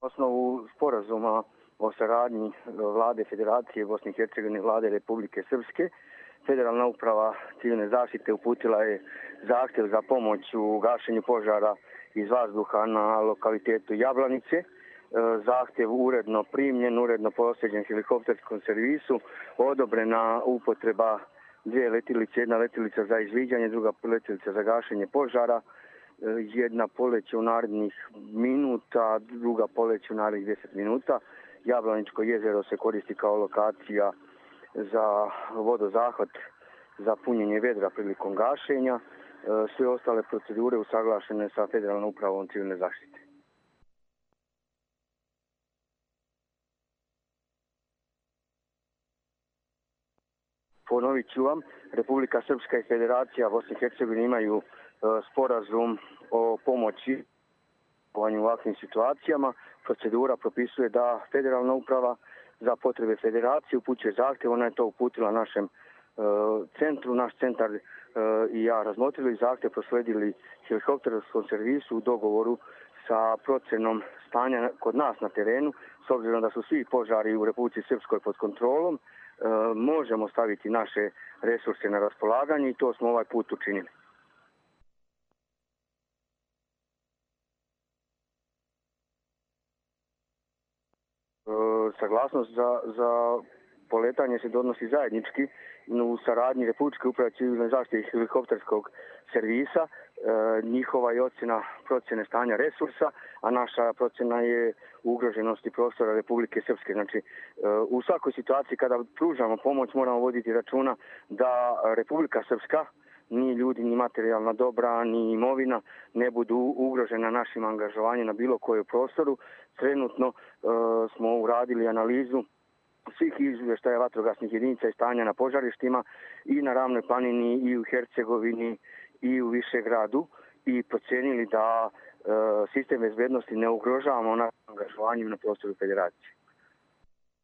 osnovu sporazuma o saradnji Vlade Federacije Bosne i Hercegovine i Vlade Republike Srpske, Federalna uprava civilne zaštite uputila je zahtjev za pomoć u gašenju požara iz vazduha na lokalitetu Jablanice. Zahtjev uredno primljen, uredno proslijeđen helikopterskom servisu, odobrena upotreba dvije letilice, jedna letilica za izviđanje, druga letilica za gašenje požara. Jedna poleće u narednih minuta, druga poleće u narednih 10 minuta. Jablaničko jezero se koristi kao lokacija za vodozahvat za punjenje vedra prilikom gašenja. Sve ostale procedure usaglašene sa Federalnom upravom civilne zaštite. Ponovit ću vam, Republika Srpska i Federacija Bosne i Hercegovine imaju sporazum o pomoći u ovakvim situacijama. Procedura propisuje da Federalna uprava za potrebe Federacije upućuje zahtjev. Ona je to uputila našem centru. Naš centar i ja razmotrili zahtjev, prosledili helikopterskom servisu u dogovoru sa procenom stanja kod nas na terenu. S obzirom da su svi požari u Republici Srpskoj pod kontrolom, možemo staviti naše resurse na raspolaganje i to smo ovaj put učinili. Saglasnost za poletanje se donosi zajednički u saradnji Republičke uprave civilne zaštite i helikopterskog servisa. Njihova je ocjena procjene stanja resursa, a naša procjena je ugroženosti prostora Republike Srpske. Znači, u svakoj situaciji kada pružamo pomoć moramo voditi računa da Republika Srpska, ni ljudi, ni materijalna dobra, ni imovina ne budu ugrožena našim angažovanjem na bilo kojem prostoru. Trenutno smo uradili analizu svih izvještaja vatrogasnih jedinica i stanja na požarištima i na Ravnoj planini, i u Hercegovini, i u Višegradu i procijenili da sistem bezbednosti ne ugrožavamo našim angažovanjem na prostoru Federacije.